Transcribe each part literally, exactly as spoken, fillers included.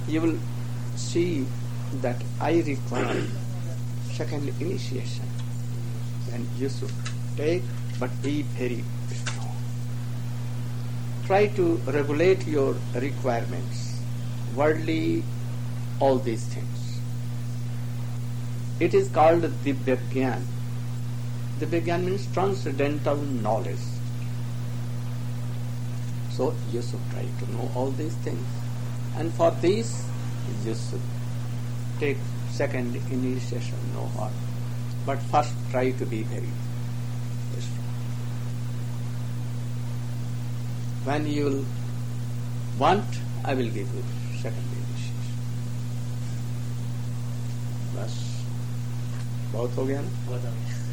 you will see that I require second initiation. And you should take, but be very strong. Try to regulate your requirements, worldly, all these things. It is called Divya Gyan. Divya Gyan means transcendental knowledge. So you should try to know all these things. And for this, you should take second initiation, no harm. But first try to be very strong. When you will want, I will give you second initiation. बस बहुत हो गया ना?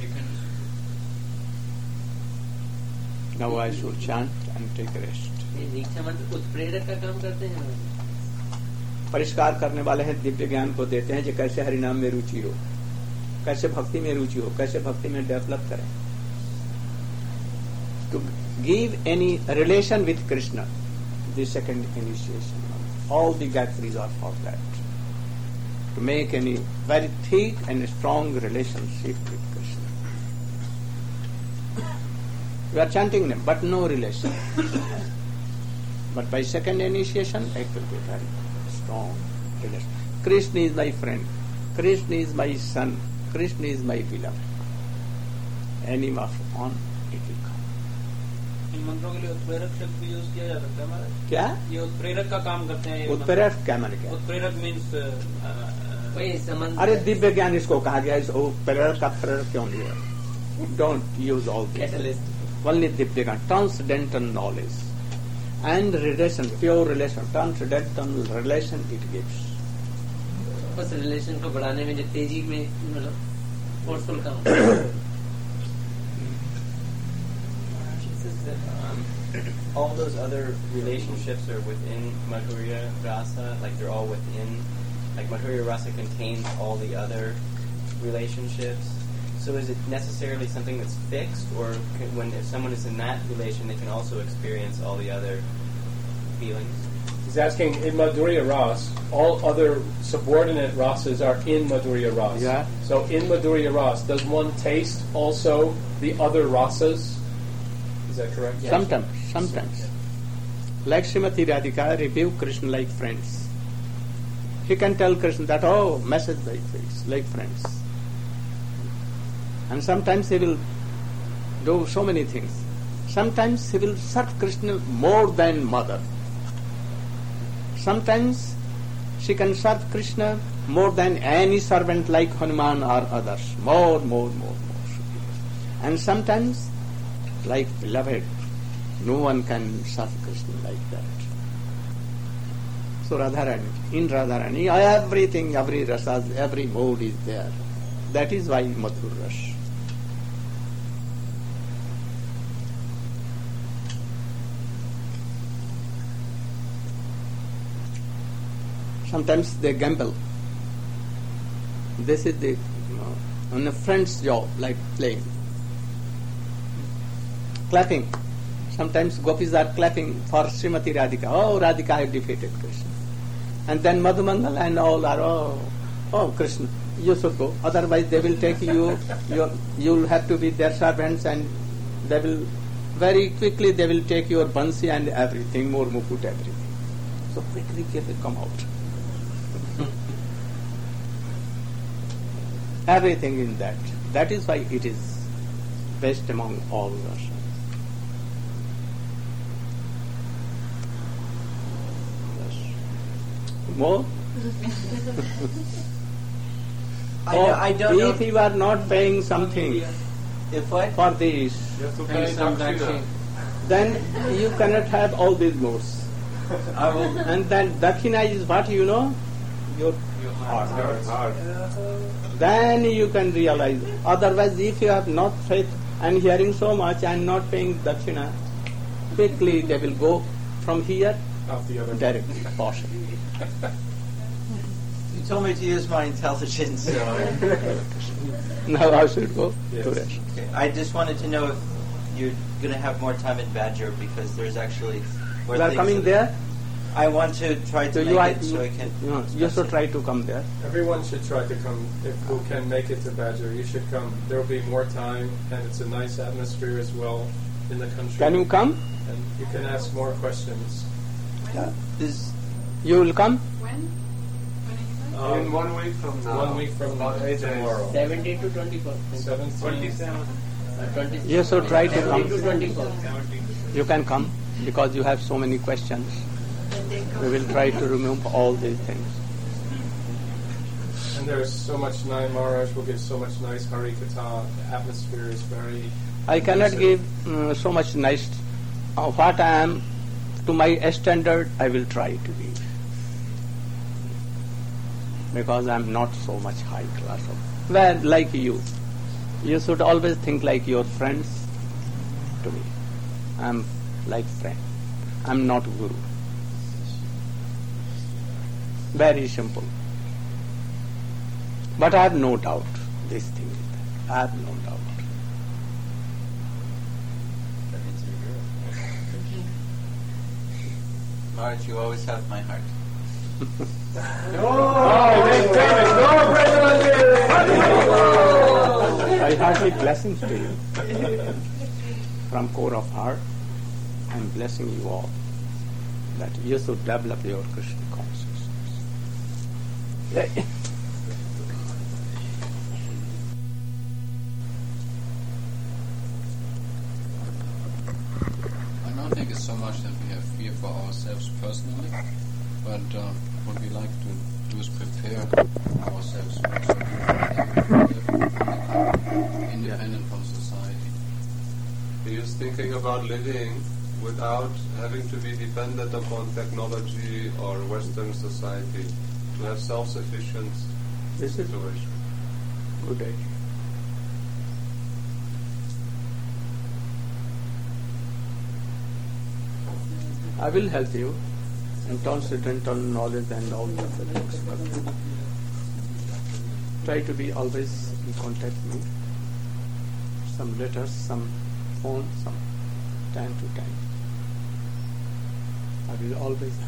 Now I should chant and take rest. दीक्षा मंत्र उत्प्रेरक का काम करते हैं, परिष्कार करने वाले हैं, दिव्य ज्ञान को देते हैं कि कैसे हरिनाम में रुचि हो, कैसे भक्ति में रुचि हो, कैसे भक्ति में डेवलप करें. To give any relation with Krishna, the second initiation. All the Gayatris are for that. To make any very thick and strong relationship with Krishna. You are chanting them, but no relation. But by second initiation, it will be very strong relation. Krishna is my friend. Krishna is my son. Krishna is my beloved. Any of on, it will come. इन मंत्रों के लिए उत्प्रेरक शब्द भी use किया जा सकता है हमारा? क्या? ये उत्प्रेरक का काम करते हैं. उत्प्रेरक क्या माने क्या? उत्प्रेरक मीन्स अरे दिव्य ज्ञान इसको कहा गया है. प्रेरक का प्रेरक क्यों लिया? Don't use all this. Only Divya ज्ञान, transcendental knowledge and relation, pure relation, transcendental relation it gives. बस रिलेशन को बढ़ाने में जो तेजी में मतलब फोर्सफुल काम. All those other relationships are within Madhurya Rasa, like they're all within, like Madhurya Rasa contains all the other relationships. So is it necessarily something that's fixed, or can, when if someone is in that relation, they can also experience all the other feelings? He's asking, in Madhurya Ras, all other subordinate rasas are in Madhurya Ras. Yeah. So in Madhurya Ras, does one taste also the other rasas? Is that correct? Yes. Sometimes, sometimes. Like Srimati Radhika review Krishna like friends. He can tell Krishna that, oh, message like this, like friends. And sometimes he will do so many things. Sometimes he will serve Krishna more than mother. Sometimes she can serve Krishna more than any servant like Hanuman or others. More, more, more, more. And sometimes, like beloved, no one can serve Krishna like that. So Radharani, in Radharani, everything, every rasa, every mode is there. That is why Madhur Ras. Sometimes they gamble. This is the, you know, on a friend's job, like playing. Clapping. Sometimes gopis are clapping for Srimati Radhika. Oh, Radhika has defeated Krishna. And then Madhumangal and all are, oh, oh, Krishna, you should go. Otherwise they will take you, you you'll have to be their servants, and they will, very quickly they will take your bansi and everything, more mukut, everything. So quickly they will come out. Everything in that. That is why it is best among all Russians. More? I, know, I don't if know. you are not paying something If what? for this, then you cannot have all these modes. I will. And then dakshina is what you know? Your heart. Hard. Then you can realize. Otherwise, if you have not faith and hearing so much and not paying dakshina, quickly they will go from here Off the other. directly, possibly. You told me to use my intelligence, so Now I should go Yes. to rest. okay. I just wanted to know if you're going to have more time in Badger, because there's actually more You are things coming that- there? I want to try to So make you, are, it so I can. you, know, you discuss should it. try to come there. Everyone should try to come. If who can make it to Badger, you should come. There will be more time, and it's a nice atmosphere as well in the country. Can you come? And you can ask more questions. Yeah. Is You will come? When? When are you guys? Um, In one week from now. One week from About eight days. tomorrow. seventeen to twenty-four. Seventeen. twenty-seven. Uh, twenty, You should try to seventeen come. to twenty-four. You can come because you have so many questions. Then they come. We will try to remove all these things. And there's so much nice, Maharaj will give so much nice Hari Katha. The atmosphere is very... I cannot Yes, give mm, so much nice. Uh, what I am to my standard, I will try to give. Because I am not so much high class of. Well, like you. You should always think like your friends to me. I am like friend. I am not guru. Very simple. But I have no doubt this thing is that. I have no doubt. that means you're good. Maharaj, you always have my heart. I heartily blessings to you. From core of heart, I am blessing you all that you should develop your Krishna consciousness. Yeah. I don't think it's so much that we have fear for ourselves personally, but uh, what we like to do is prepare ourselves for independent from society. He is thinking about living without having to be dependent upon technology or Western society, to have self-sufficient This is situation. good idea. I will help you in transcendental knowledge and all the things. But try to be always in contact with me. Some letters, some phone, some time to time. I will always help.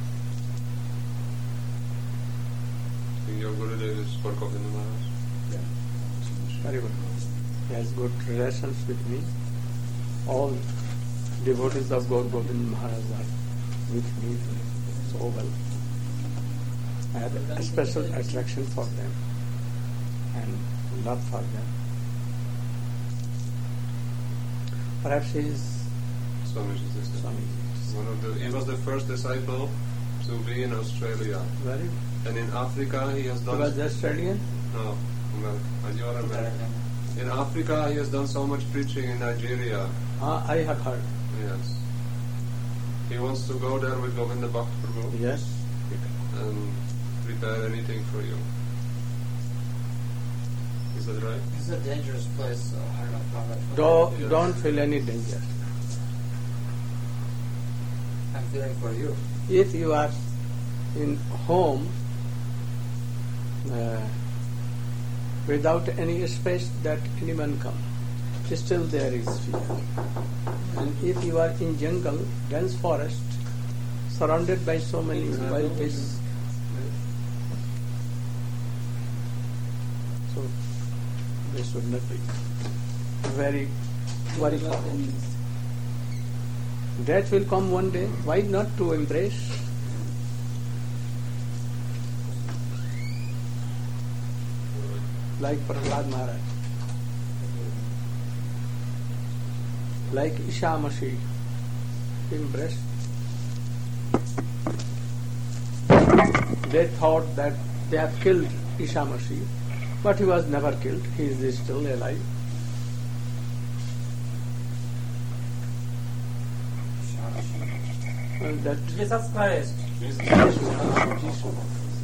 In your Gurudev is for Govinda Maharaj. Very good. He has good relations with me. All devotees of Gaur Govind Maharaj are with me so well. I have a special attraction for them and love for them. Perhaps he is Swamiji's sister. Swami. One of the, he was the first disciple to be in Australia. Very good. And in Africa he has He done... was Australian? No, America. As you are American. In Africa he has done so much preaching in Nigeria. Ah, I have heard. Yes. He wants to go there with Govinda Bhakt Prabhu Yes. and prepare anything for you. Is that right? This is a dangerous place, so I don't know how much. Don't, Yes. don't feel any danger. I'm feeling for you. If you are in home uh, without any space that anyone come, still there is fear. And if you are in jungle, dense forest, surrounded by so many wild beasts, so they should not be very worried for them. Death will come one day. Why not to embrace? Like Prahlad Maharaj, like Isha Masi, embraced. They thought that they have killed Isha Masi, but he was never killed. He is still alive. And that Jesus Christ. Jesus.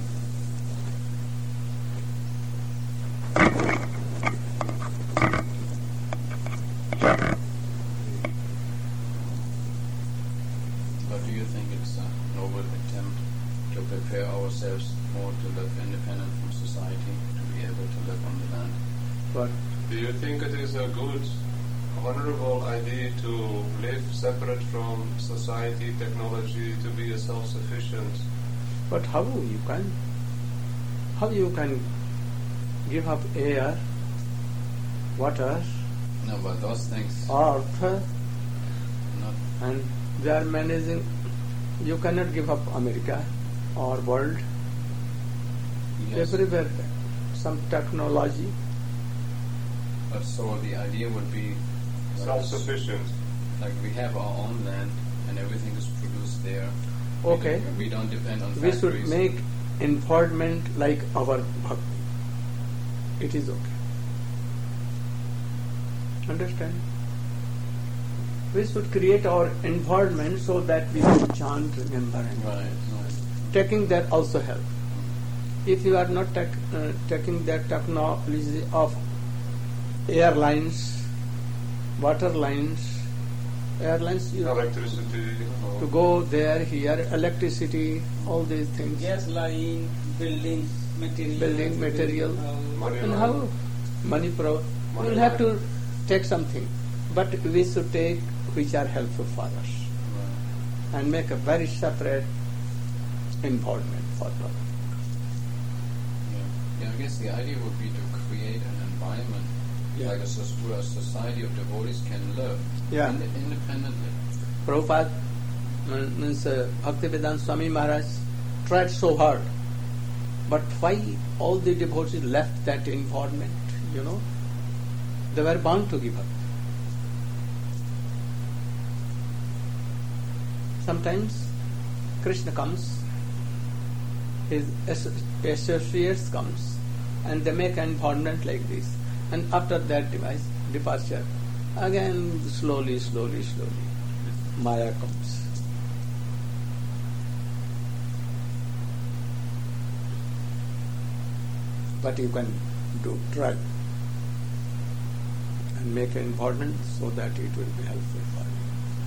But do you think it's a noble attempt to prepare ourselves more to live independent from society, to be able to live on the land? But Do you think it is a good honorable idea to live separate from society, technology, to be a self-sufficient. But how you can? How you can give up air, water, No, but those things, earth, not and they are managing? You cannot give up America or world. yes. Everywhere, some technology. But so the idea would be like, Self-sufficient. like we have our own land and everything is produced there. Okay. We don't, we don't depend on We should factories. make environment like our bhakti. It is okay. Understand? We should create our environment so that we can chant, remember, and Right, right. taking that also help. If you are not tech, uh, taking that technology of airlines, water lines, airlines, you Electricity. or- to go there, here, electricity, all these things. Gas line, building material. Building material. Money And line. how money pro? Money We'll have line. to take something, but we should take which are helpful for us Right. and make a very separate environment for them. Yeah. yeah, I guess the idea would be to create an environment Yeah. like a, soc- where a society of devotees can live Yeah. ind- independently. Prabhupada uh, means uh, Bhaktivedanta Swami Maharaj tried so hard, but why all the devotees left that environment? You know, they were bound to give up. Sometimes Krishna comes, his asso- associates comes, and they make an environment like this. And after that device, departure, again slowly, slowly, slowly, Maya comes. But you can do try and make an environment so that it will be helpful for you.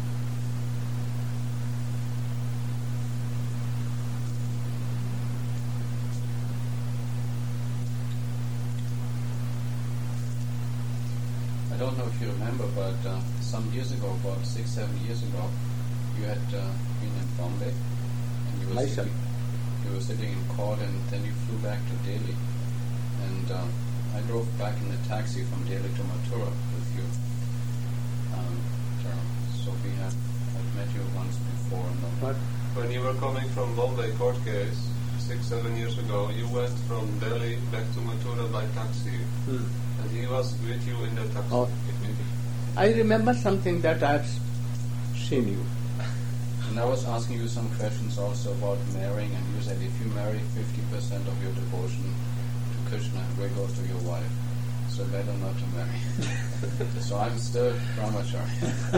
I don't know if you remember, but uh, some years ago, about six, seven years ago, you had uh, been in Bombay, and you were Myself. sitting, you were sitting in court, and then you flew back to Delhi. And uh, I drove back in the taxi from Delhi to Mathura with you. Um, so we had I'd met you once before. And then- But When you were coming from Bombay court case six, seven years ago, you went from Delhi back to Mathura by taxi, hmm. and he was with you in the taxi. Oh. I remember something that I've seen you. And I was asking you some questions also about marrying, and you said if you marry fifty percent of your devotion to Krishna, where goes to your wife? So better not to marry. So I'm still brahmachari.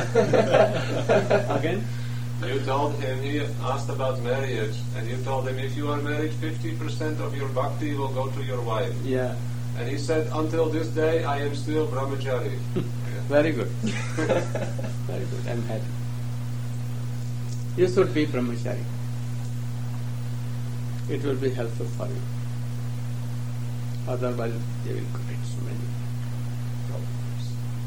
Again? You told him, he asked about marriage, and you told him if you are married, fifty percent of your bhakti will go to your wife. Yeah. And he said, until this day, I am still brahmachari. Yeah. Very good. Very good. I'm happy. You should be brahmachari. It will be helpful for you. Otherwise, they will create so many problems.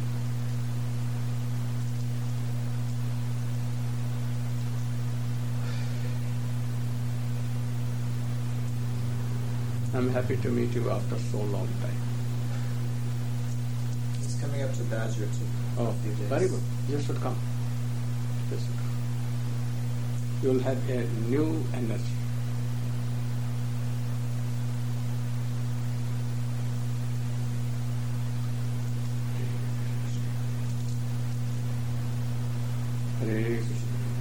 I'm happy to meet you after so long time. It's coming up to Badger too. Oh, a few days. very good. You should come. You should come. You will have a new energy. Hare Krishna.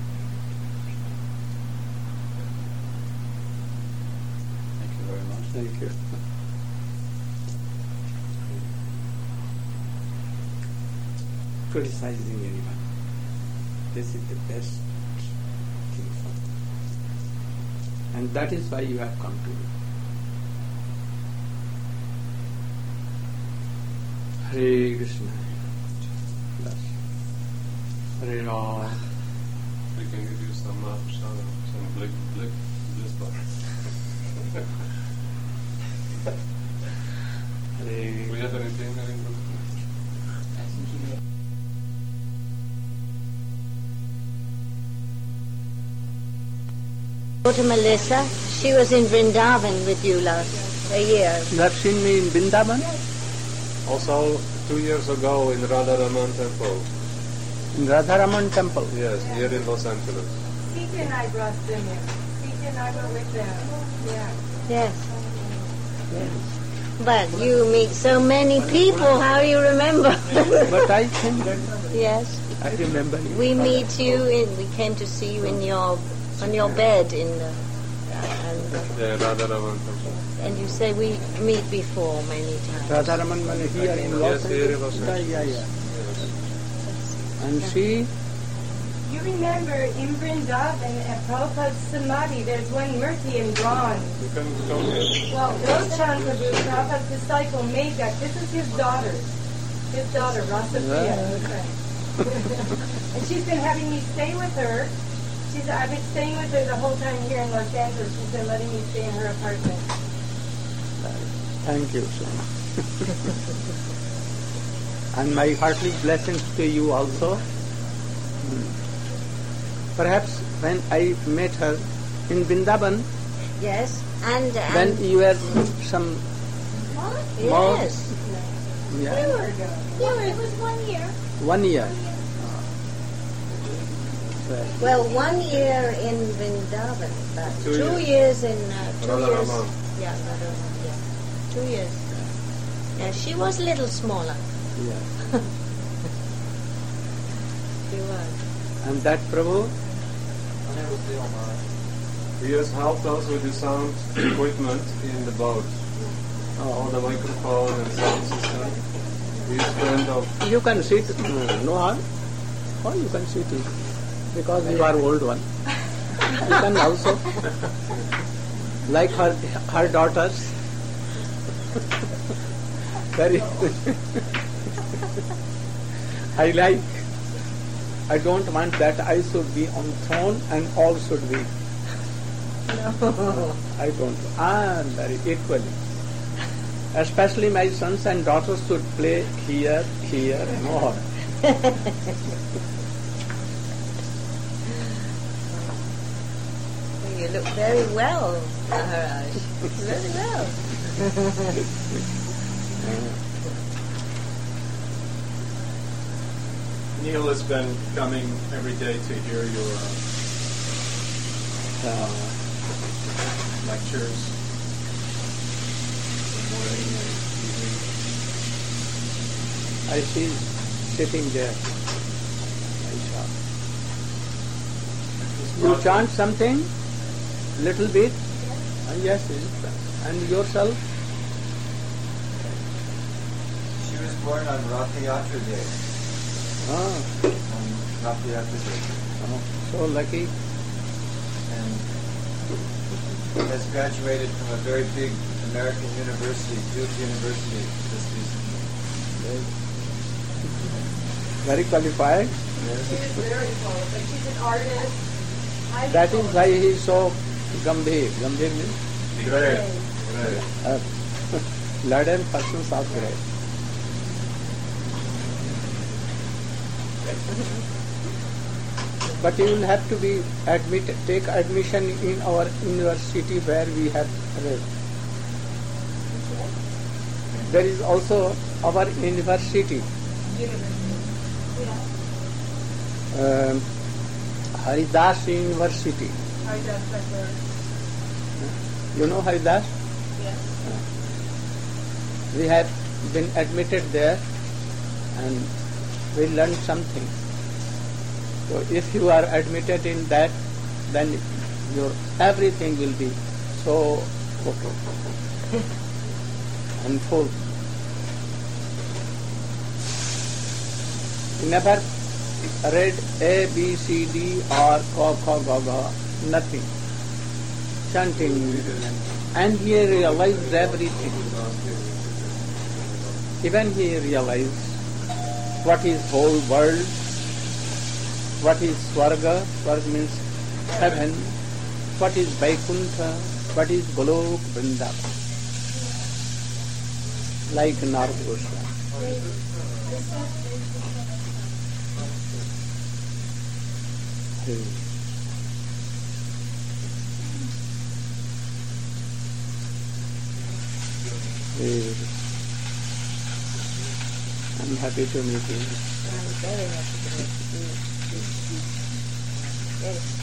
Thank you very much. Thank you. Criticizing anyone. This is the best thing for you. And that is why you have come to me. Hare Krishna. Yes. Hare Ram. We can give you some uh, shadow, some blick, blick, bliss bar. Hare We have anything? anything? I think you daughter Melissa, she was in Vrindavan with you last a year. You have seen me in Vrindavan? Also, two years ago in Radharaman Temple. In Radharaman Temple? Yes, here in Los Angeles. Sita and I brought them in. Sita and I were with them. Yeah. Yes. Yes. But you meet so many people, how do you remember? But I think that Yes. I remember you. We meet you in, we came to see you in your, on your bed in the, and, uh, Yeah, Radharaman Temple. and you say we meet before many times. Radharaman Mani here in Los Yes, here in Angeles. Los Yeah, Angeles. yeah, yeah. And she, You remember in Vrindavan at Prabhupada's Samadhi, there's one Murti in bronze. You can go here. Well, Goshan Prabhu, Prabhupada's disciple, made that. This is his daughter. His daughter, Rasapriya. And she's been having me stay with her. She's, I've been staying with her the whole time here in Los Angeles. She's been letting me stay in her apartment. thank you so much. And my hearty blessings to you also. Hmm. Perhaps when I met her in Vrindavan, Yes, and, when and you were some more, yes, yeah, yeah, it was one year. one year. Right. Well, one year in Vrindavan, but Two two, years. years. in uh, two Radharaman. years. Yeah, Radharaman, yeah, two years. Yeah, she was a little smaller. Yeah. She was. And that Prabhu, He has helped us with the sound equipment in the boat. All the microphone and sound system. He is friend of you can sit, no harm, or you can sit because you are old one. You can also, like her, her daughters. Very. I like. I don't want that I should be on throne and all should be. No. I don't. I am very equally. Especially my sons and daughters should play here, here, and all. You look very well, Maharaj. Very well. Neil has been coming every day to hear your uh, uh, lectures. Morning and evening. I see sitting there. I saw. You chant something? Little bit? Uh, yes, yes. And yourself? She was born on Rath Yatra Day. Ah, On Rath Yatra Day. oh, so lucky. And has graduated from a very big American university, Duke University, this recently. Very qualified. She is very qualified. She's an artist. I That is why he is so gambhir. Gambhir means Great. Great. uh, learned persons are great. But you will have to be admitted, take admission in our university where we have read. There is also our university, um, Haridas University. You know Haridas? Yes. We have been admitted there and we learned something. So if you are admitted in that, then your everything will be so okay and full. You never read A, B, C, D or Ka, Kha, Ga, Ga, nothing. Chanting. And he realized everything. Even he realized what is whole world, what is Swarga, Swarga means heaven, what is Vaikuntha, what is Golok Vrindavan. Like Narada Goswami. Hey. I'm happy to meet you. I'm very happy to meet you. Yes.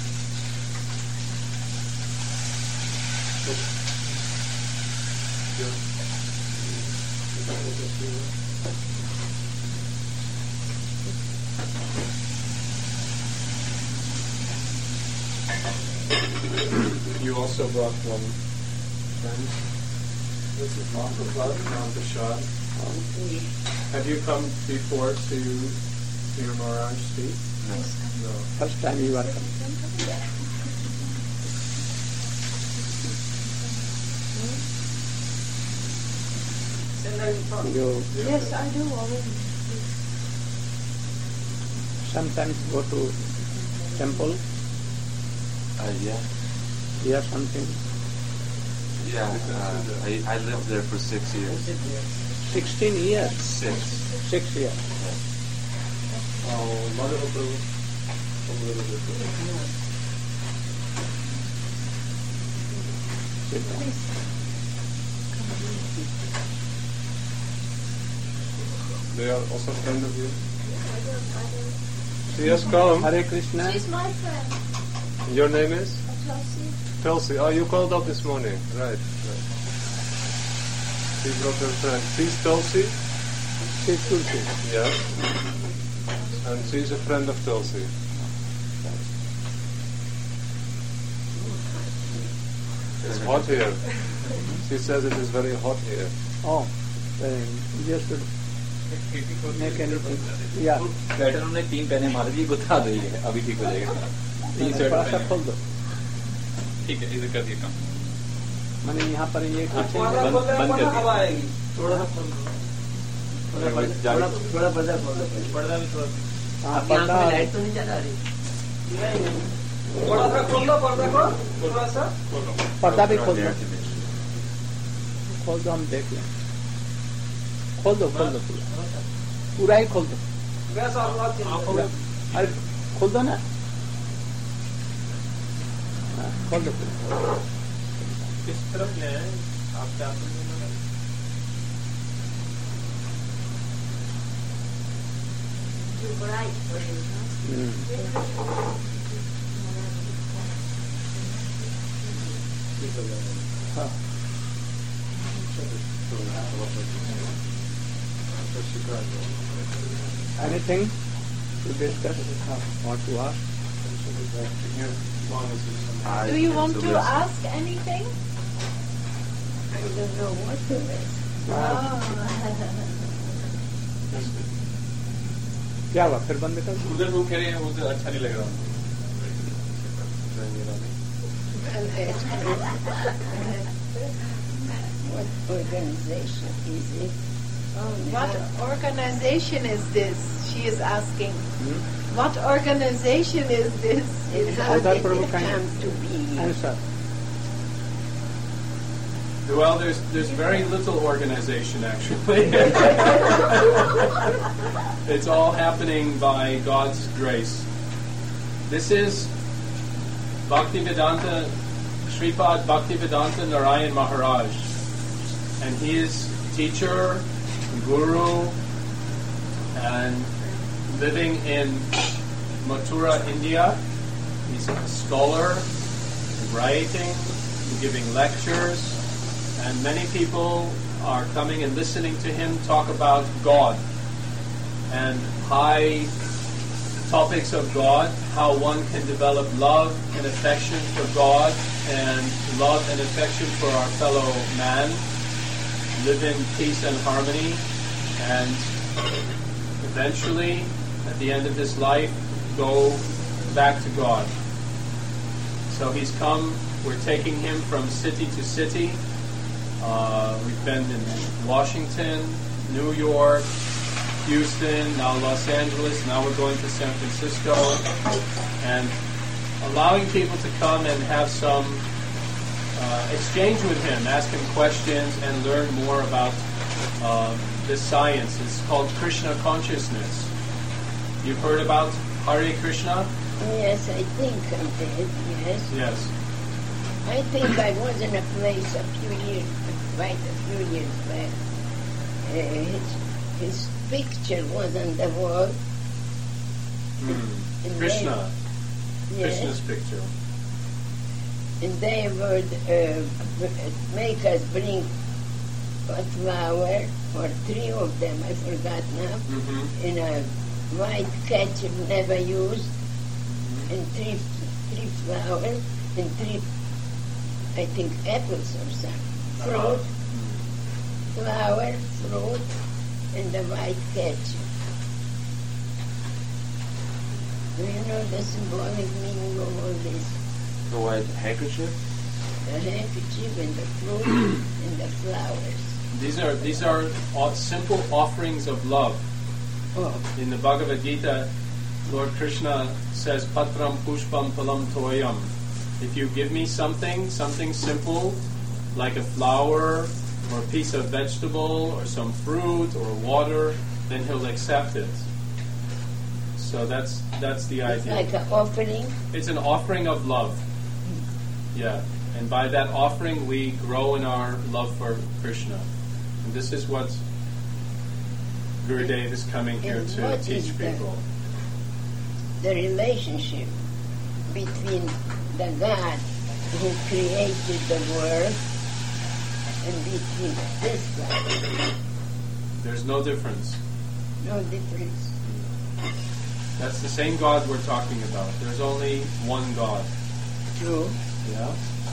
You also brought one friend. This is Mahaprabhat, Mahaprasad. Have you come before to hear Maharaj speak? No. No. First time you are coming. You Yes, I do already. sometimes go to temple, Uh, yeah, hear something. yeah. Uh, I, I lived there for six years. Sixteen years. Six. Six years. Oh, Mother will do a little bit. Sit down. They are also friend of you? She has come. Hare Krishna. She's my friend, Your name is? Chelsea. Tulsi. Oh, you called up this morning. Right, right. She brought her friend. She's Tulsi? She's Tulsi. Yes. And she's a friend of Tulsi. It's hot here. She says it is very hot here. Oh, then you should make anything. Yeah. Sweater उन्होंने तीन पहने मारे जी गुथा दो ये अभी ठीक हो जाएगा तीन स्वेटर थोड़ा सा पहने खोल दो. ठीक है इधर कर दिया काम मैंने यहाँ पर ये बंद बंद कर दिया थोड़ा सा खोल दो. थोड़ा थोड़ा पर्दा खोल दो. पर्दा भी थोड़ा हाँ, आपकी आंख पर्दा में लाइट तो नहीं चला रही? थोड़ा सा खोल दो पर्दा को थोड़ा सा. पर्दा भी खोल दो. खोल दो, हम देख लें. खोल दो, खोल दो पूरा. पूरा ही खोल दो. वैसा आप पूरा. अरे खोल दो ना. हाँ, खोल दो पूरा. किस तरफ जाए आप क्या Too bright for you, huh? हम्म. हाँ. Anything to discuss? Want to ask? I Do you want so to listen. ask anything? I don't know what to ask. Oh. क्या हुआ? फिर बंद कर दो. उधर वो कह रहे हैं उधर अच्छा नहीं लग रहा What organization is it? What organization is this? She is asking. Hmm? What organization is this? And how Uddar did Prabhu it kind come to be? Answer. Well, there's there's very little organization actually. It's all happening by God's grace. This is Bhaktivedanta, Sripad Bhaktivedanta Narayan Maharaj, and he is teacher, guru, and living in Mathura, India. He's a scholar, writing, giving lectures. And many people are coming and listening to him talk about God and high topics of God, how one can develop love and affection for God and love and affection for our fellow man, live in peace and harmony, and eventually, at the end of his life, go back to God. So he's come, we're taking him from city to city. Uh, we've been in Washington, New York, Houston, now Los Angeles, now we're going to San Francisco, and allowing people to come and have some uh, exchange with him, ask him questions, and learn more about uh, this science. It's called Krishna consciousness. You've heard about Hare Krishna? Yes, I think I did, yes. Yes. I think I was in a place a few years, quite a few years back. Uh, his, his picture was on the wall. Mm. And Krishna. they- yes. Krishna's picture. And they would uh, b- make us bring a flower, or three of them, I forgot now, Mm-hmm. in a white ketchup never used, and three three flowers, and three, I think, apples or something. Fruit, Uh-huh. flower, fruit, and the white ketchup. Do you know the symbolic meaning of all this? The white handkerchief? The handkerchief and the fruit and the flowers. These are these are all simple offerings of love. Oh. In the Bhagavad Gita, Lord Krishna says, "Patram pushpam phalam toyam." If you give me something, something simple, like a flower or a piece of vegetable or some fruit or water, then he'll accept it. So that's that's the It's idea. like an offering. It's an offering of love. Yeah. And by that offering, we grow in our love for Krishna. And this is what Gurudev is coming here And to what teach is the- people. The relationship between the God who created the world and between this God. There's no difference. No difference. That's the same God we're talking about. There's only one God. True. Yeah?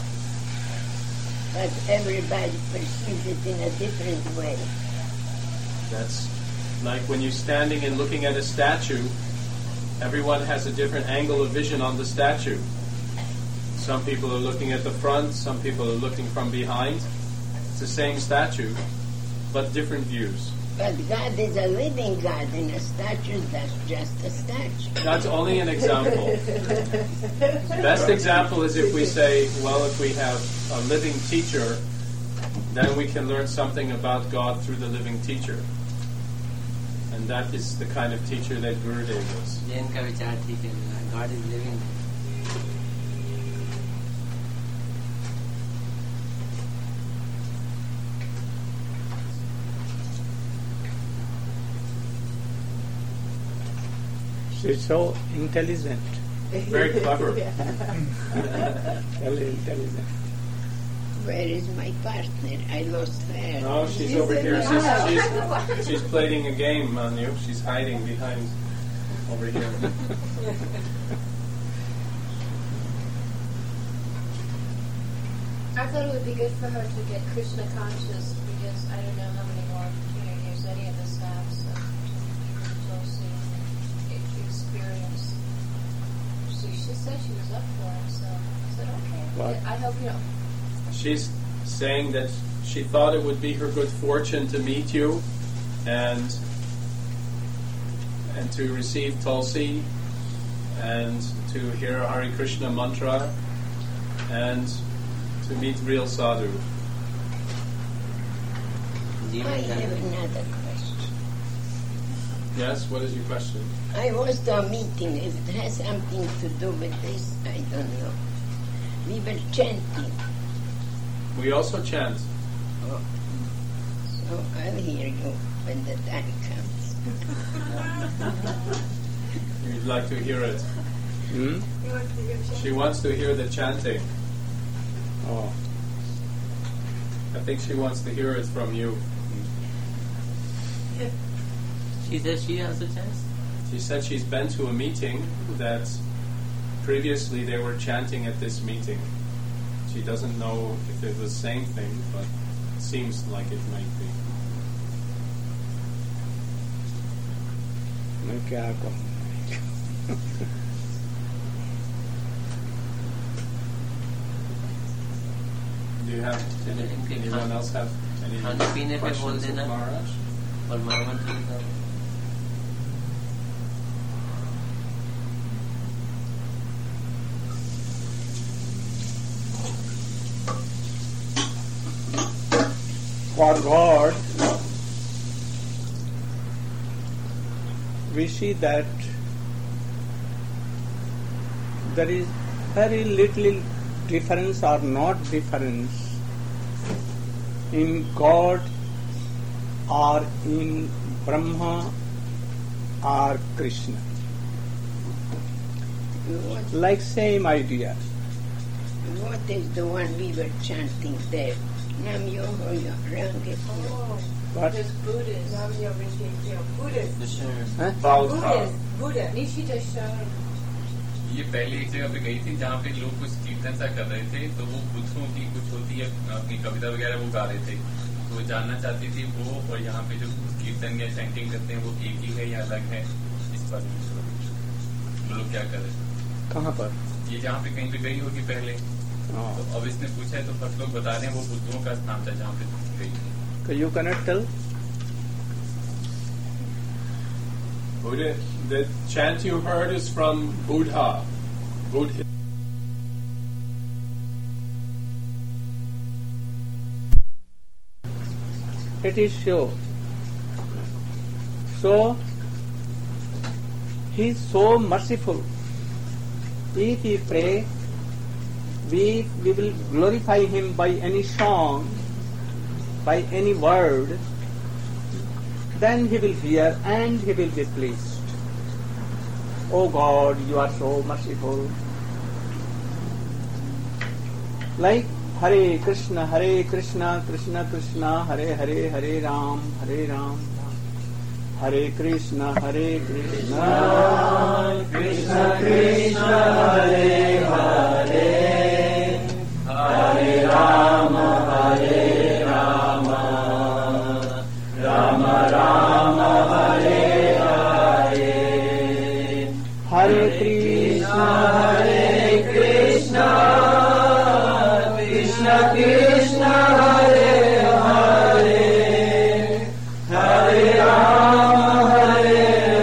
But everybody perceives it in a different way. That's like when you're standing and looking at a statue, everyone has a different angle of vision on the statue. Some people are looking at the front, some people are looking from behind. It's the same statue, but different views. But God is a living God, and a statue that's just a statue. That's only an example. Best example is if we say, well, if we have a living teacher, then we can learn something about God through the living teacher. And that is the kind of teacher that Gurudev was. Jain का विचार ठीक है, God is living. She's so intelligent. Very clever. Very intelligent. Where is my partner? I lost her. No, she's over here. She's, she's, she's playing a game, Manu. She's hiding behind over here. I thought it would be good for her to get Krishna conscious because I don't know how many more years any of us have, so we'll see if she experience. She, she said she was up for it, so I said, okay. What? I hope you know. She's saying that she thought it would be her good fortune to meet you and and to receive Tulsi and to hear Hare Krishna mantra and to meet real sadhu. I have another question. Yes, what is your question? I was to a meeting. If it has something to do with this, I don't know. We were chanting. We also chant. Oh. So I'll hear you when the time comes. You'd like to hear it. Hmm? She wants to hear the chanting. Oh. I think she wants to hear it from you. She says she also chants? She said she's been to a meeting that previously they were chanting at this meeting. She doesn't know if it's the same thing, but it seems like it might be. मैं क्या कहूँ? Do you have any, anyone else have any खाने पीने पे बोल questions of देना Maharaj? और महामंत्र भी करो. For God, we see that there is very little difference or not difference in God or in Brahma or Krishna. What, Like same idea. what is the one we were chanting there? Nam Yoho Rangi. What? There's Buddhist. Buddhist. Huh? Buddhist. Buddha. Nishita Sharan. ये पहले एक जगह पे गई थी जहाँ पे लोग कुछ कीर्तन सा कर रहे थे, तो वो बुद्धों की कुछ होती है अपनी कविता वगैरह वो गा रहे थे, तो वो जानना चाहती थी वो और यहाँ पे जो कीर्तन या चैंटिंग करते हैं वो एक ही है या अलग है, इस बारे में वो लोग क्या कर रहे थे। कहाँ पर? ये जहाँ पे कहीं पे गई होगी पहले, तो अब इसने पूछा है तो फर्स्ट लोग बता रहे हैं वो बुद्धों का स्थान था जहाँ पे गई थी। So you cannot tell? Buddha, the chant you heard is from Buddha. Buddha. It is sure. So, he is so merciful. If we pray, we, we will glorify him by any song, by any word, then he will hear and he will be pleased. Oh God, you are so merciful. Like Hare Krishna, Hare Krishna, Krishna Krishna, Hare Hare, Hare Ram, Hare Ram, Hare Krishna, Hare Krishna, Krishna Krishna, Hare Hare, Hare Rama, Hare Rama, Rama Rama, Hare Hare, Hare Krishna, Hare Krishna, Krishna Krishna, Hare Hare, Hare Rama, Hare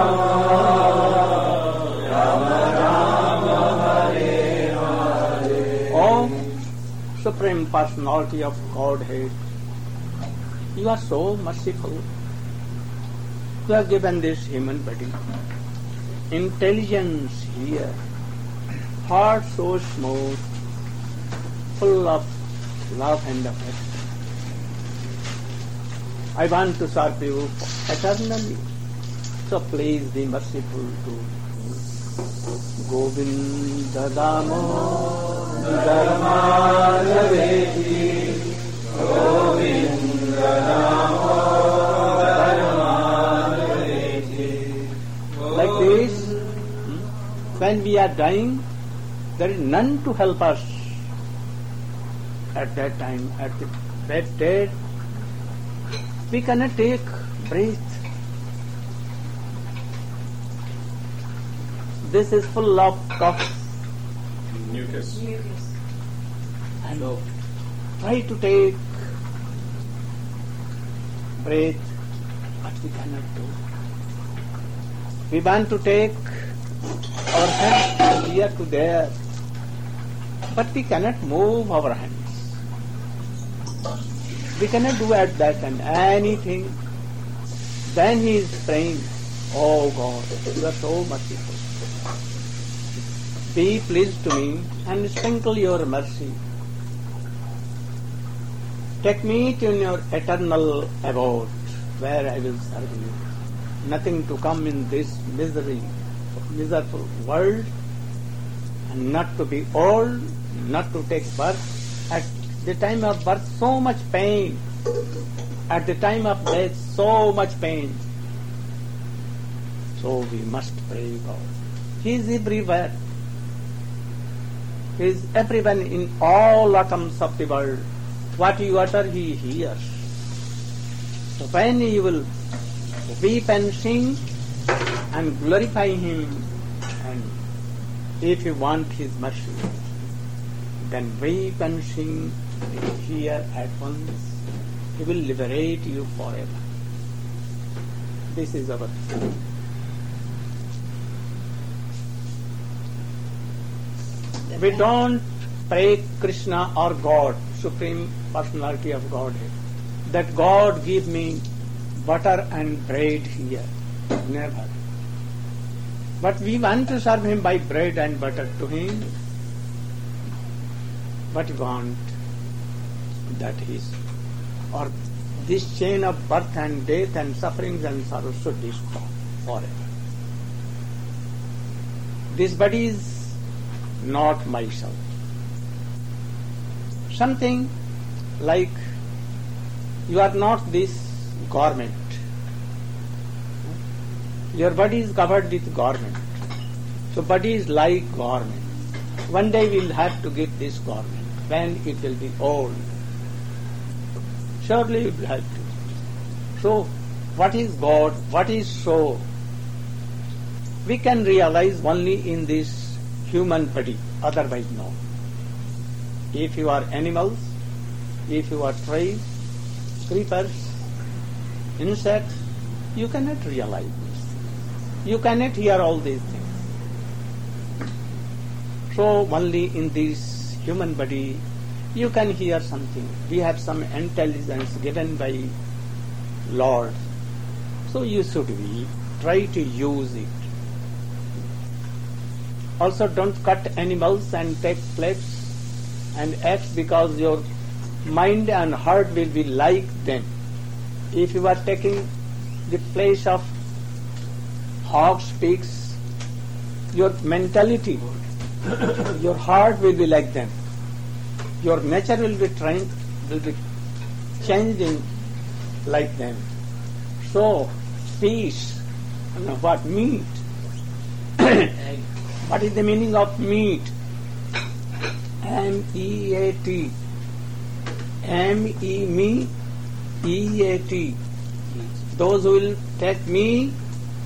Rama, Rama Rama, Hare Hare. Oh, Supreme Personality of Godhead, you are so merciful. You have given this human body intelligence here, heart so smooth, full of love and affection. I want to serve you eternally, so please be merciful to me. Govinda Damodar Madhaveti, Govinda Damodar Madhaveti. Like this, when we are dying, there is none to help us. At that time, at the that dead, we cannot take breath. This is full of cough. Mucus. And try to take breath, but we cannot do. We want to take our hands from here to there, but we cannot move our hands. We cannot do at that time anything. Then he is praying, oh God, you are so merciful. Be pleased to me and sprinkle your mercy. Take me to your eternal abode, where I will serve you. Nothing to come in this misery, miserable world, and not to be old, not to take birth. At the time of birth, so much pain. At the time of death, so much pain. So we must pray God. He is everywhere. He is everywhere in all atoms of the world. What you utter, He hears. So when you will weep and sing and glorify Him, and if you want His mercy, then weep and sing here at once. He will liberate you forever. This is our thing. We don't pray Krishna or God, Supreme Personality of Godhead, that God give me butter and bread here. Never. But we want to serve Him by bread and butter to Him. what you want, that is, or this chain of birth and death and sufferings and sorrows should be stopped forever. This body is not myself. Something like you are not this garment. Your body is covered with garment. So body is like garment. One day we will have to give this garment when it will be old. Surely we will have to. So what is God? What is soul? We can realize only in this human body, otherwise no. If you are animals, if you are trees, creepers, insects, you cannot realize this. You cannot hear all these things. So only in this human body you can hear something. We have some intelligence given by Lord. So you should be try to use it. Also don't cut animals and take plates and act because your mind and heart will be like them. If you are taking the place of hogs, pigs, your mentality, your heart will be like them. Your nature will be trained, will be changing like them. So, fish, you know, what? Meat. What is the meaning of meat? M E A T. M E me, E A T. Those who will take me,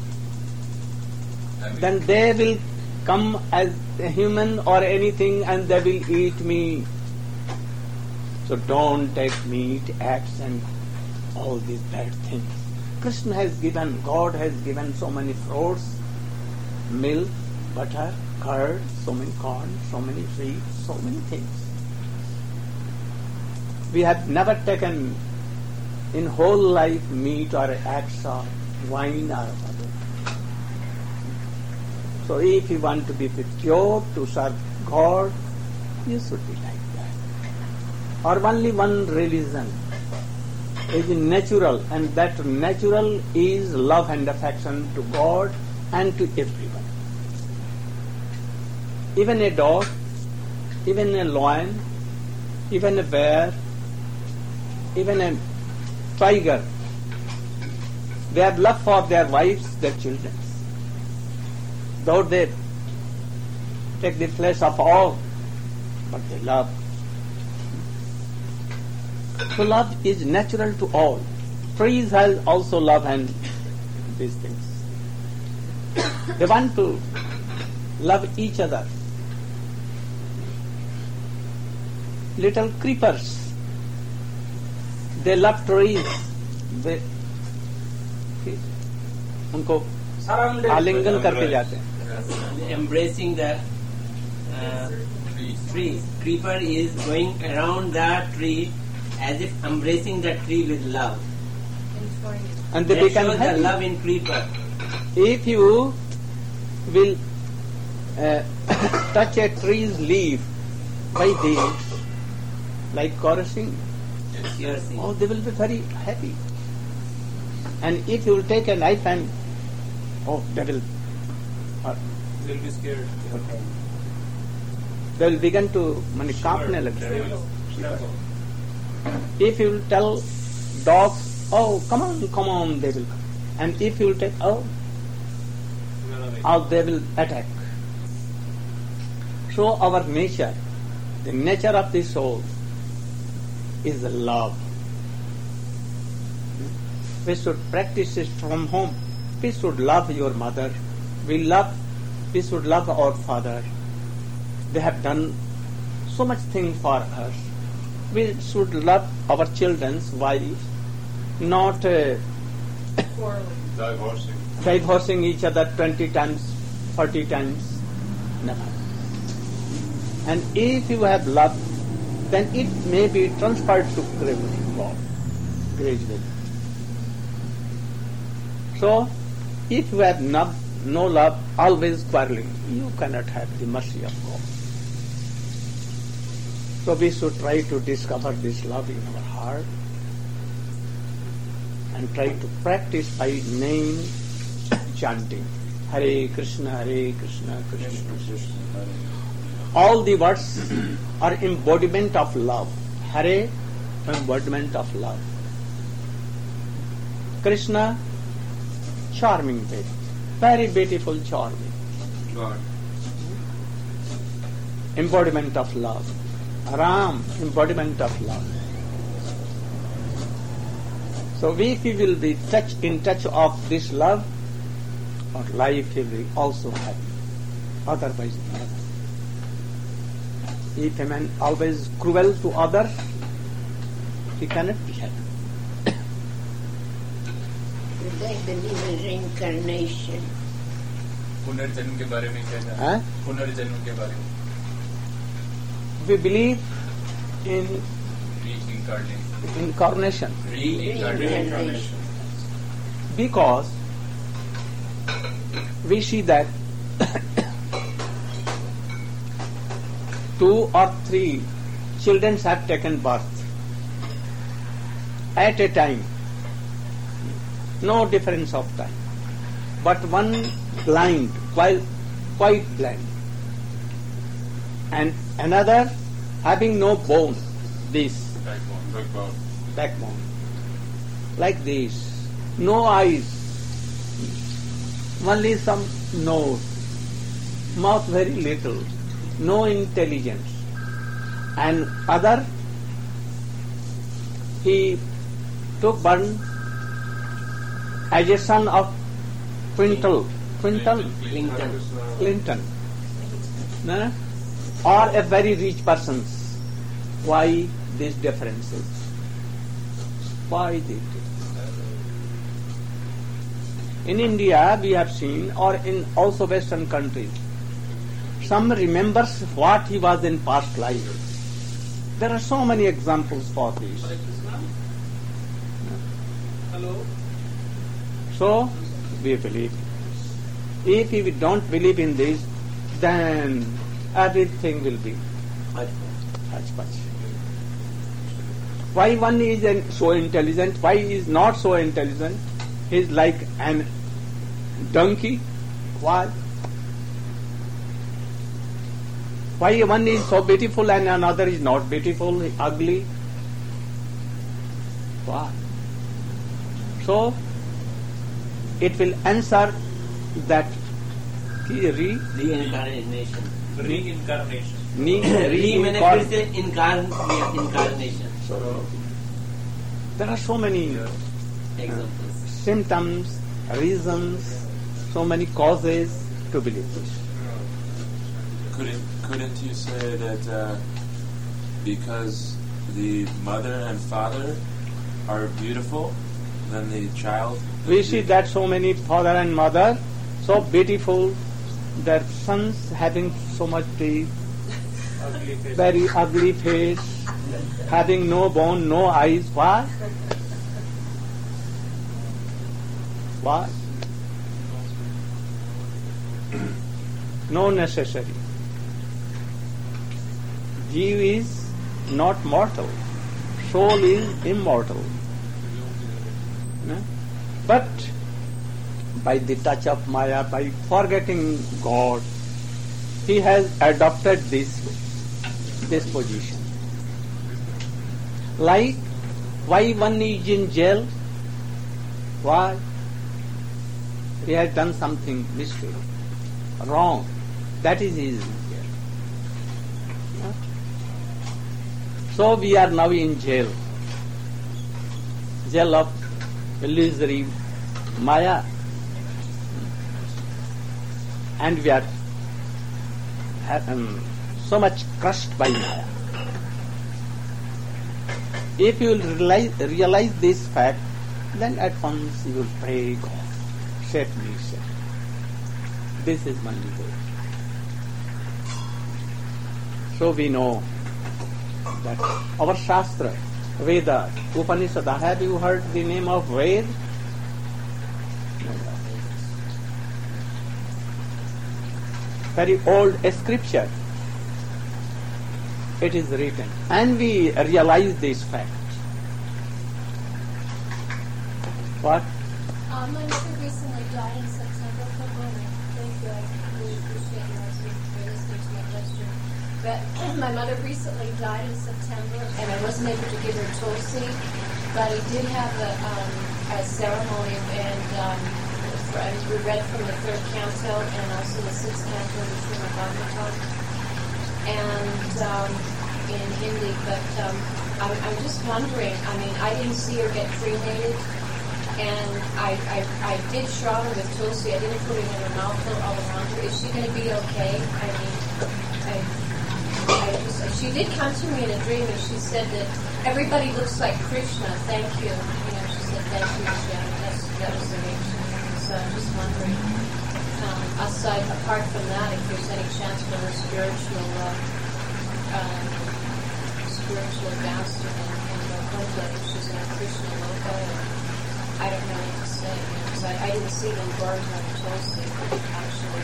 then they will come as a human or anything and they will eat me. So don't take meat, eggs and all these bad things. Krishna has given, God has given so many fruits, milk, butter, curd, so many corn, so many seeds, so many things. We have never taken in whole life meat or eggs or wine or other. So if you want to be pure, to serve God, you should be like that. Or only one religion is natural, and that natural is love and affection to God and to everyone. Even a dog, even a lion, even a bear, even a tiger, they have love for their wives, their children. Though they take the place of all, but they love. So love is natural to all. Trees have also love and these things. They want to love each other. Little creepers, they love trees. They उनको आलिंगन करके जाते हैं. Embracing the uh, tree. Creeper is going around that tree as if embracing the tree with love. And they that become shows happy. the love in creeper. If you will uh, touch a tree's leaf by this, like caressing, oh, they will be very happy. And if you will take a knife and, oh, they will, uh, they will be scared. Okay. They will begin to mani kaapne lagte. If you will tell dogs, oh, come on, come on, they will come. And if you will take, oh, oh, they will attack. So our nature, the nature of the soul is love. We should practice it from home. We should love your mother. We love, we should love our father. They have done so much thing for us. We should love our children's wives, not uh, divorcing. divorcing each other twenty times, forty times. Never. And if you have love, then it may be transferred to God gradually. So, if you have no, no love, always quarreling, you cannot have the mercy of God. So we should try to discover this love in our heart and try to practice by name chanting. Hare Krishna, Hare Krishna, Krishna Krishna. All the words are embodiment of love. Hare, embodiment of love. Krishna, charming baby. Very beautiful, charming. God. Embodiment of love. Ram, embodiment of love. So if we will be touch in touch of this love, our life will be also happy. Otherwise, never. If a man always cruel to others, he cannot be happy. Do they believe in reincarnation? पुनर्जन्म के बारे में क्या Huh? है? पुनर्जन्म के बारे में. We believe in Reincarnation. incarnation Reincarnation. because we see that two or three children have taken birth at a time, no difference of time, but one blind, quite, quite blind, and another having no bone, this Backbone. Backbone. backbone, like this, no eyes, only some nose, mouth very little, no intelligence, and other he took birth as a son of Quintal, Quintal, Clinton. Clinton, no? Or a very rich person. Why these differences? Why these differences? In India, we have seen, or in also Western countries, some remembers what he was in past life. There are so many examples for this. Hello. So, we believe. If we don't believe in this, then everything will be hodgepodge. Why one is an- so intelligent, why he is not so intelligent? He is like an donkey. Why? Why one is so beautiful and another is not beautiful, ugly? Why? So, it will answer that कि re, Reincarnation. Reincarnation. ni, Re मैंने reincarn- फिर से incarn किया, incarnation. So, there are so many Examples. symptoms, reasons, so many causes to believe this. Couldn't couldn't you say that uh, because the mother and father are beautiful, then the child? We see that so many father and mother, so beautiful, their sons having so much teeth, Ugly face. very ugly face, having no bone, no eyes. Why? Why? No necessary. Jeev is not mortal. Soul is immortal. No? But by the touch of Maya, by forgetting God, he has adopted this this position. Like, why one is in jail? Why? He has done something mistake, wrong. That is his jail. Yeah? So we are now in jail. Jail of illusory Maya. And we are um, so much crushed by Maya. If you will realize, realize this fact, then at once you will pray, God, set me, set me. This is my goal. So we know that our Shastra, Veda, Upanishad, have you heard the name of Ved? Very old scripture. It is written. And we realize this fact. What? Um, my mother recently died in September. Thank you. I really appreciate you guys for listening to my question. But my mother recently died in September, and I wasn't able to give her Tulsi, but I did have a, um, a ceremony, and um, for, I we read from the third canto and also the sixth canto of the Srimad Bhagavatam, and um, in Hindi. But um, I'm, I'm just wondering. I mean, I didn't see her get cremated. And I, I, I did Shravan with Tulsi. I didn't put it in her mouth or all around her. Is she going to be okay? I mean, I, I just, she did come to me in a dream, and she said that everybody looks like Krishna. Thank you. You know, she said, thank you, Jen. That's, that was the name. So I'm just wondering, um, aside, apart from that, if there's any chance for her spiritual, uh, um, spiritual advancement in, in Vaikuntha, if she's in a Krishna loka, or I don't know what to say, because I, I didn't see them burned on Tulsi, actually.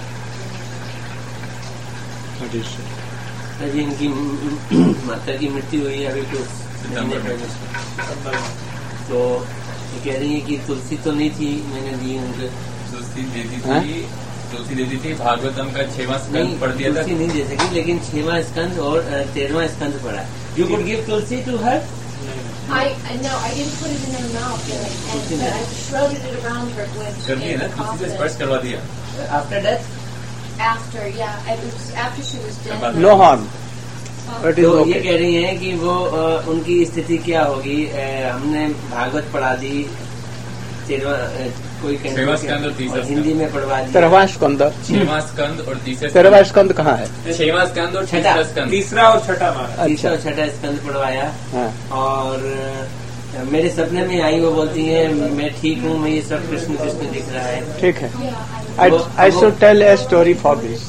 What is it? अभी इनकी माता की मृत्यु हुई है अभी कुछ महीने पहले, तो ये कह रही है कि तुलसी तो नहीं थी, मैंने दी उनको। तुलसी दे दी थी, तुलसी दे दी थी, भागवतम का छठवां स्कंद पढ़ दिया था। तुलसी नहीं दे सकी, लेकिन छठवां स्कंद और तेरहवां स्कंद पढ़ा। You could give tulsi to her? I, I no, I didn't put it in her mouth, and, and, but I shrouded it around her when she कर दिया ना, तुलसी से स्पर्श करवा दिया। After death? After, yeah, it was after she was dead. No harm. It is तो okay. ये कह रही हैं कि वो आ, उनकी स्थिति क्या होगी। आ, हमने भागवत पढ़ा दी, तेरहवां कोई और हिंदी में पढ़वा दी, तेरहवां स्कंद, छठवां स्कंद और तीसरा तेरहवां स्कंद कहाँ है? छठवां स्कंद और छठा स्कंद, तीसरा और छठा मारा, तीसरा और छठा स्कंद पढ़वाया। हाँ। और मेरे सपने में आई, वो बोलती है मैं ठीक हूँ, मैं ये सब कृष्ण कृष्ण दिख रहा है। ठीक है। I, I should tell a story for this.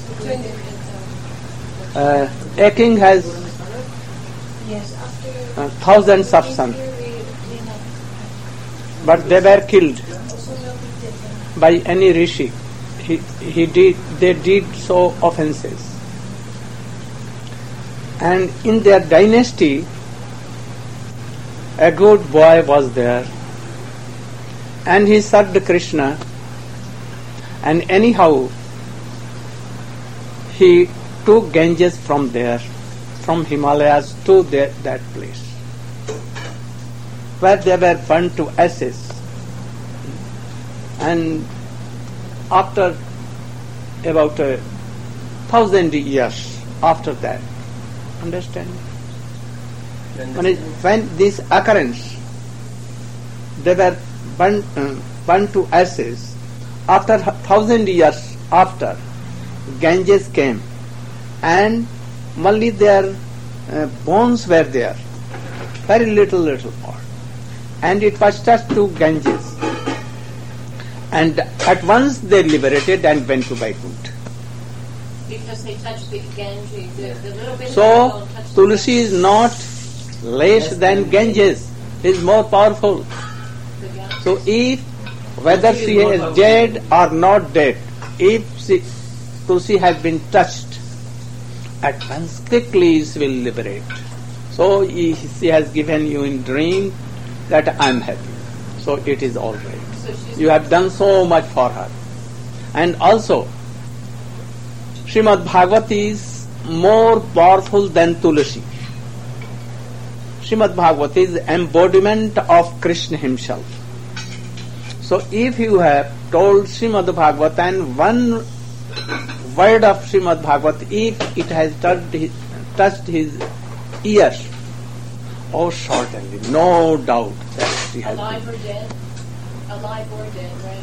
Uh, a king has uh, thousands of sons, but they were killed by any rishi. He, he did, they did so offenses. And in their dynasty, a good boy was there, and he served Krishna. And anyhow, he took Ganges from there, from Himalayas to the, that place, where they were burnt to ashes. And after about a thousand years after that, understand? When, it, when this occurrence, they were burnt, uh, burnt to ashes. After thousand years after, Ganges came, and only their uh, bones were there, very little, little part, and it was touched to Ganges, and at once they liberated and went to Vaikuntha. Because they touched the Ganges, the, the little bit. So Tulsi is not less than Ganges; is more powerful. So if whether she is dead or not dead, if she, Tulsi has been touched, at once quickly she will liberate. So he, she has given you in dream that I am happy. So it is all right. So you have done so much for her. And also, Srimad Bhagavat is more powerful than Tulsi. Srimad Bhagavat is embodiment of Krishna himself. So if you have told Srimad Bhagavat and one word of Srimad Bhagavat, if it has touched his, touched his ears, oh certainly, no doubt that she has alive been. or dead, alive or dead, right?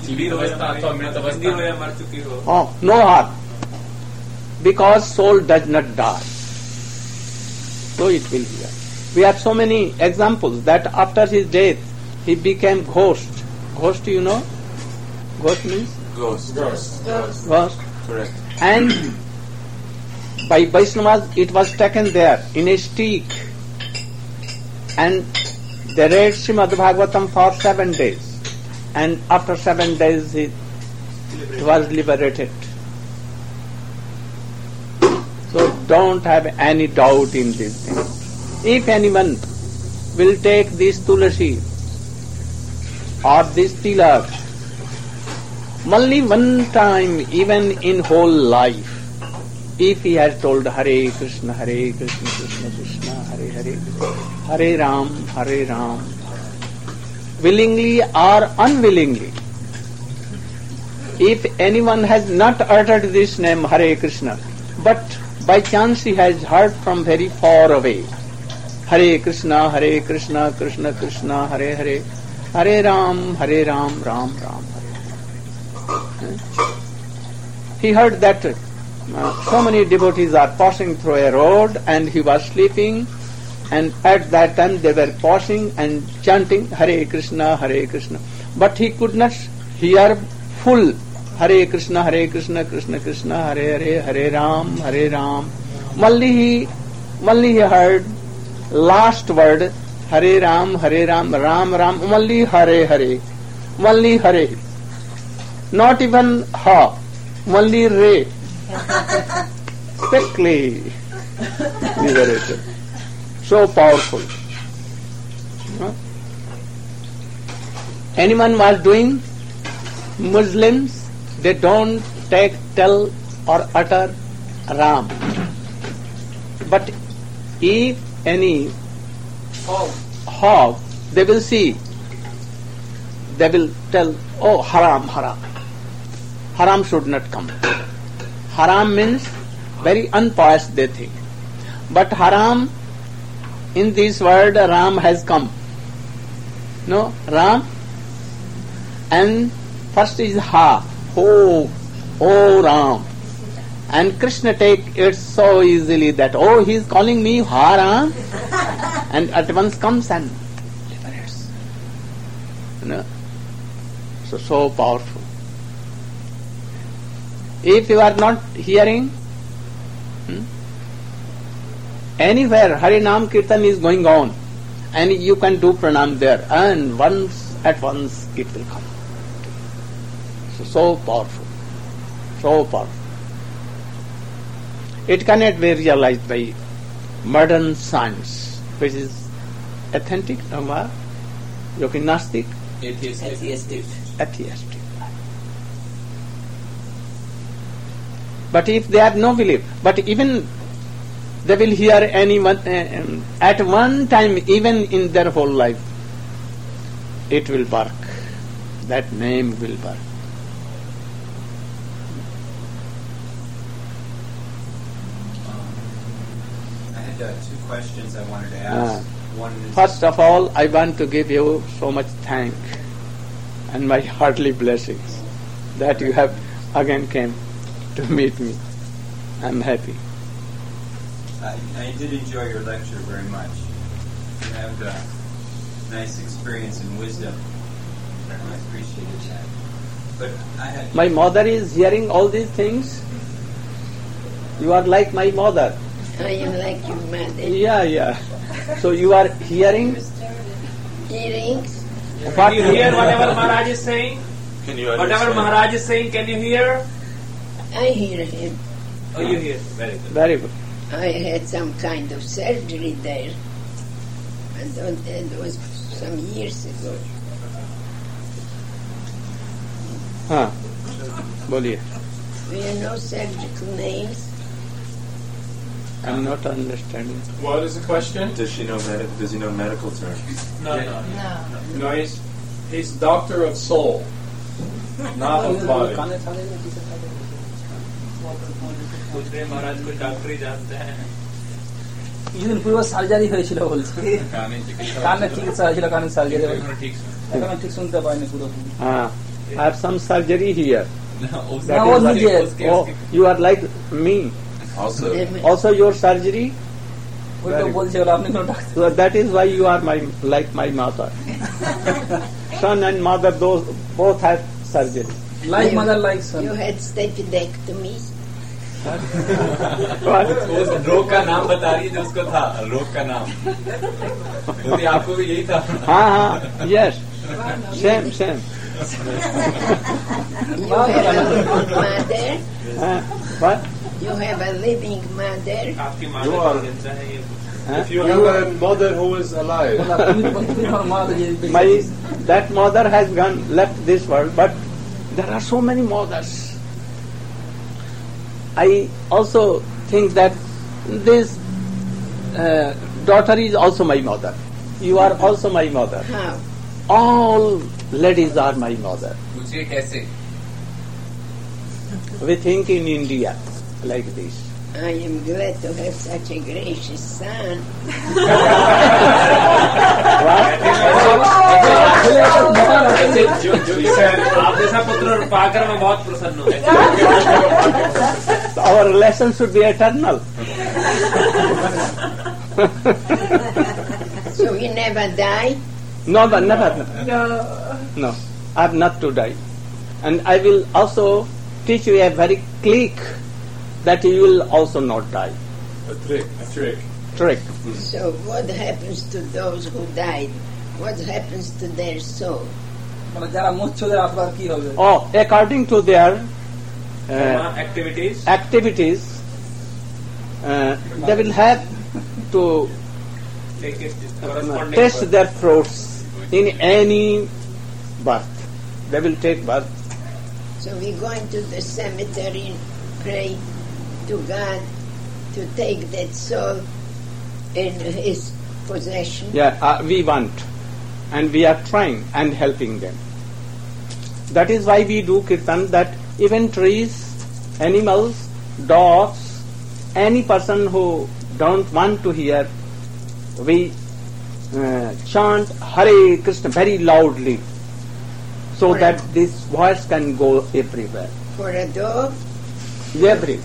Oh, no harm, because soul does not die, so it will be. We have so many examples that after his death he became ghost. Ghost, you know? Ghost means? Ghost. Ghost. Ghost. Correct. And by Vaishnavas it was taken there in a stick, and they read Srimad Bhagavatam for seven days, and after seven days it was liberated. So don't have any doubt in this thing. If anyone will take this tulasi or this tilak only one time, even in whole life, if he has told Hare Krishna, Hare Krishna, Krishna Krishna, Hare Hare, Hare Ram, Hare Ram, willingly or unwillingly, if anyone has not uttered this name Hare Krishna, but by chance he has heard from very far away, Hare Krishna, Hare Krishna, Krishna Krishna, Hare Hare, Hare Ram, Hare Ram, Ram Ram, Hare. He heard that uh, so many devotees are passing through a road and he was sleeping, and at that time they were passing and chanting Hare Krishna, Hare Krishna. But he could not hear full Hare Krishna, Hare Krishna, Krishna Krishna, Hare Hare, Hare Ram, Hare Ram. Only he, only he heard last word Hare Ram, Hare Ram, Ram Ram, only Hare Hare, only Hare. Not even Ha, only Re. Quickly liberated. So powerful. Huh? Anyone was doing, Muslims, they don't take, tell or utter Ram. But if any hog, they will see, they will tell, oh, haram, haram. Haram should not come. Haram means very unpious, they think. But haram, in this word, Ram has come. No, Ram. And first is Ha, oh, oh Ram. And Krishna take it so easily that, oh, he is calling me Ha Ram. And at once comes and liberates. You know? So, so powerful. If you are not hearing, hmm, anywhere Harinam Kirtan is going on, and you can do pranam there, and once at once it will come. So, so powerful, so powerful. It cannot be realized by modern science, which is authentic, Dhamma, Yoginastic, atheistic. Atheistic. atheistic. But if they have no belief, but even they will hear anyone uh, um, at one time, even in their whole life, it will work. That name will work. I had uh, two questions I wanted to ask. Uh, One is first of all, I want to give you so much thank and my heartily blessings that you have again came to meet me. I'm happy. I, I did enjoy your lecture very much. You have a nice experience and wisdom. I appreciated that. But I had My mother is hearing all these things. You are like my mother. I am like your mother. Yeah, yeah. So you are hearing? Hearing? What Can you hear whatever Maharaj is saying? Can you Whatever understand? Maharaj is saying, can you hear? I hear him. Oh, you hear. Very good. Very good. I had some kind of surgery there. And it was some years ago. हाँ बोलिए. Do you know surgical names? I'm not understanding. What is the question? Does she know med- Does he know medical terms? No, no. No. No, he's, he's doctor of soul, not of body. महाराज कोई doctor ही जानते हैं কিছুদিন পূর্বে surgery হয়েছিল বলছে কানে চিকিৎসা হয়েছিল কানে সার্জারি এখন ঠিক শুনতে পাইনি পুরো हाँ I have some surgery here. না ও নিজে Oh, you are like me. Also, Also your surgery. ওই তো বলছে ওরা আপনি কোনো doctor So that is why you are my like my mother. Son and mother, those both have surgery. Like mother like son You had staphylectomy. उस रोग का नाम बता रही है जो उसको था रोग का नाम क्योंकि आपको भी यही था हाँ हाँ yes same same. You had a good mother. Uh, what? You have a living mother. You are. If you have a mother who is alive. My that mother has gone left this world, but there are so many mothers. I also think that this uh, daughter is also my mother. You are also my mother. How? All ladies are my mother. पूछिए कैसे? We think in India like this. I am glad to have such a gracious son. आप जैसा पुत्र पाकर मैं बहुत प्रसन्न हूँ. Our relation should be eternal. So we never die? No, but never. No. No, I have not to die. And I will also teach you a very click that you will also not die. A trick. A trick. Trick. So what happens to those who died? What happens to their soul? Oh, according to their uh, activities, activities, uh, they will have to take it, uh, test their fruits in any birth. They will take birth. So we go into the cemetery and pray to God to take that soul in His possession. Yeah, uh, we want, and we are trying and helping them. That is why we do kirtan, that even trees, animals, dogs, any person who don't want to hear, we uh, chant Hare Krishna very loudly, so For that a- this voice can go everywhere. For a dog, Every.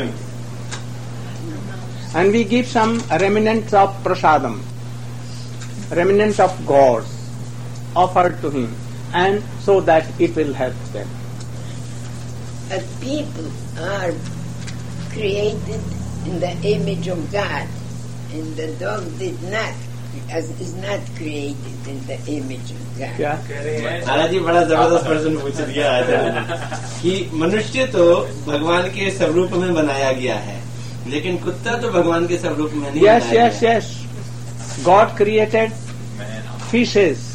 And we give some remnants of prasadam, remnants of gods offered to him, and so that it will help them. uh, people are created in the image of God, and the dog did not, as is not created in the image of God. Yeah. महाराज जी बड़ा जबरदस्त प्रश्न पूछ दिया आचार्य कि मनुष्य तो भगवान के स्वरूप में बनाया गया है, लेकिन कुत्ता तो भगवान के स्वरूप में नहीं Yes, बनाया yes, yes. God created fishes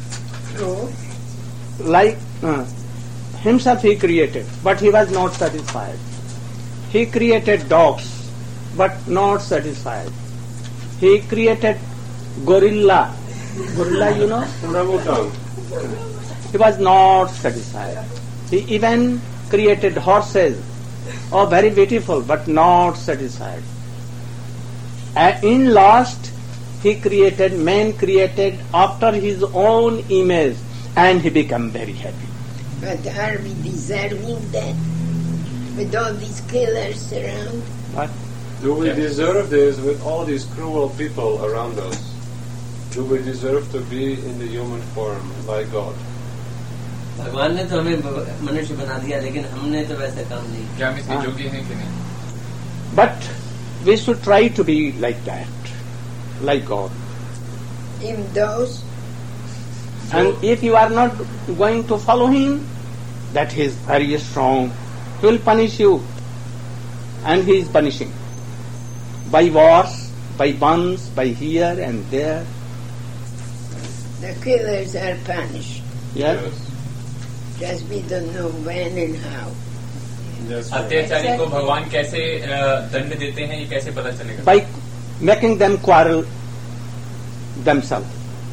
like uh, himself he created, but he was not satisfied. He created dogs, but not satisfied. He created gorilla. Gorilla, you know? Orangutan. He was not satisfied. He even created horses. Oh, very beautiful, but not satisfied. And in last, he created, man created after his own image, and he became very happy. But are we deserving that? With all these killers around? What? Do we deserve this with all these cruel people around us? Do we deserve to be in the human form by God? भगवान ने तो हमें मनुष्य बना दिया, लेकिन हमने तो वैसा काम नहीं किया. क्या हम इसके योग्य हैं कि नहीं? But we should try to be like that, like God. In those, And if you are not going to follow him, that he is very strong. He will punish you. And he is punishing. By wars, by buns, by here and there. the killers are punished. Yes. Just we don't know when and how. अत्याचारी को भगवान कैसे अ, दंड देते हैं, ये कैसे पता चलेगा? By making them quarrel themselves.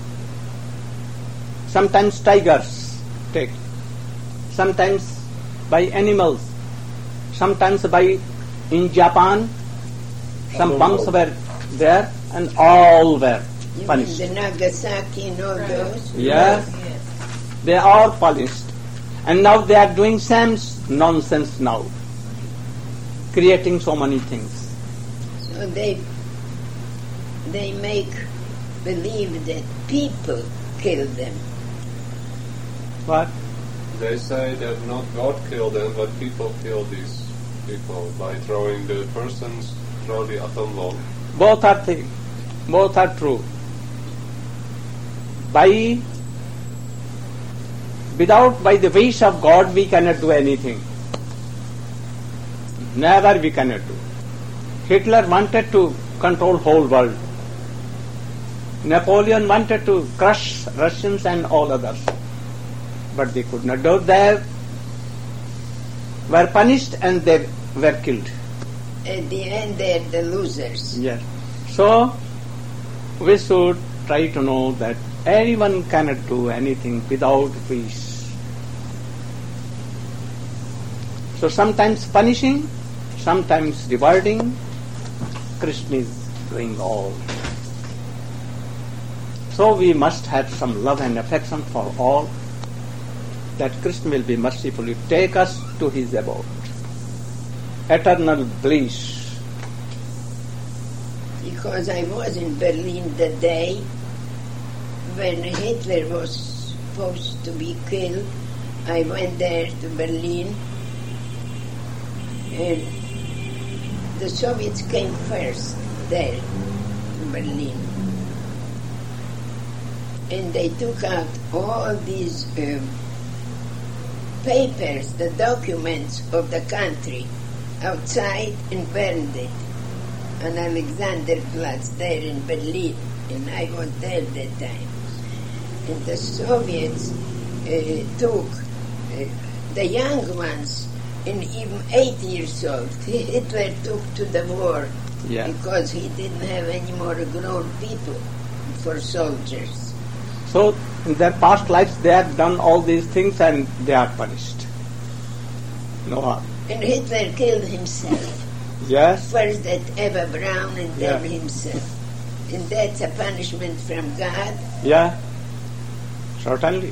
Sometimes tigers take. Sometimes by animals. Sometimes by, in Japan, some bombs were there and all were You punished. mean the Nagasaki and all those? Yeah. They are punished. And now they are doing same nonsense now. Creating so many things. So they they make believe that people kill them. What? They say that not God killed them, but people killed these people by throwing the persons through the atom bomb. Both are things. Both are true. By without by the wish of God we cannot do anything. Never we cannot do. Hitler wanted to control whole world. Napoleon wanted to crush Russians and all others. But they could not do. They were punished and they were killed. At the end, they are the losers. Yes. So, we should try to know that anyone cannot do anything without peace. So sometimes punishing, sometimes rewarding, Krishna is doing all. So we must have some love and affection for all, that Krishna will be merciful to take us to his abode. Eternal bliss. Because I was in Berlin the day when Hitler was supposed to be killed. I went there to Berlin, and the Soviets came first there to Berlin. And they took out all these um, papers, the documents of the country, outside and burned it on Alexanderplatz there in Berlin. And I was there that time. And the Soviets uh, took uh, the young ones, and even eight years old, Hitler took to the war Yeah. because he didn't have any more grown people for soldiers. So in their past lives they have done all these things and they are punished. No harm. And Hitler killed himself. Yes. First that Eva Braun and then Yeah. himself. And that's a punishment from God. Yeah. Certainly.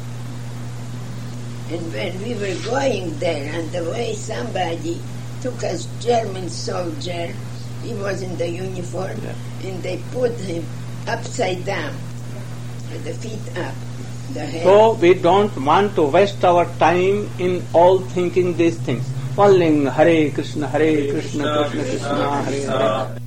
And when we were going there, on the way somebody took a German soldier, he was in the uniform, and they put him upside down, with the feet up, the head. So we don't want to waste our time in all thinking these things. Calling Hare Krishna, Hare Krishna, Krishna Krishna, Hare Hare.